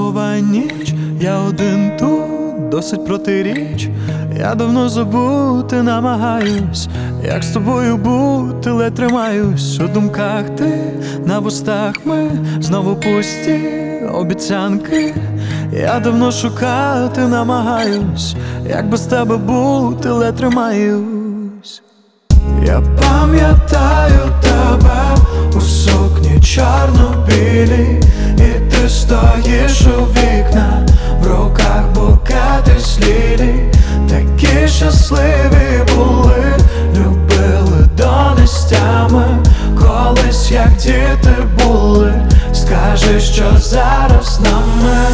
буває ніч, я один тут, досить протиріч. Я давно забути намагаюсь, як з тобою бути, ледь тримаюсь. У думках ти, на вустах ми, знову пусті обіцянки. Я давно шукати намагаюсь, як без тебе бути, ледь тримаюсь. Я пам'ятаю тебе у сукні чорно-білій, і ти стоїш у вікна, в руках букети з лілій. Такі щасливі були, любили до нестями, колись як діти були. Скажи, що зараз нами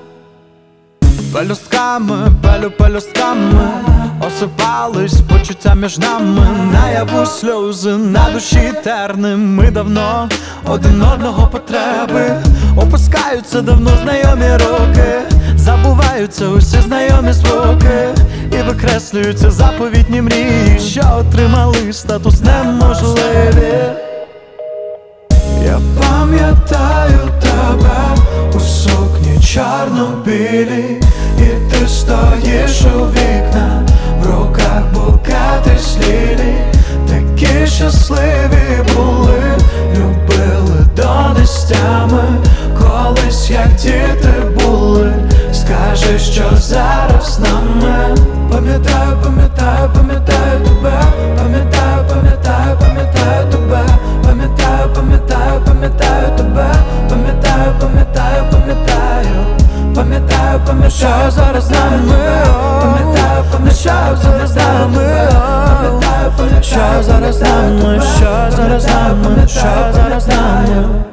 пелюстками, пелюстками осипались почуття між нами. Наяву сльози, на душі терним. Ми давно один одного потреби. Опускаються давно знайомі роки, забуваються усі знайомі звуки, і викреслюються заповітні мрії, що отримали статус неможливі. Я пам'ятаю тебе у сукні чорно-білій, і ти стоїш у вікна, в руках букети з лілій. Такі щасливі були, любили до нестями, колись як діти були. Скажи, що зараз нами. Пам'ятаю, пам'ятаю, пам'ятаю тебе, пам'ятаю, пам'ятаю, пам'ятаю тебе, пам'ятаю, пам'ятаю, пам'ятаю тебе, пам'ятаю, пам'ятаю, пам'ятаю, пам'ятаю, пам'ятаю зараз нами. Пам'ятаю, пам'ятаю зараз нами. Пам'ятаю, пам'ятаю зараз нами. Що зараз нами, що зараз нами.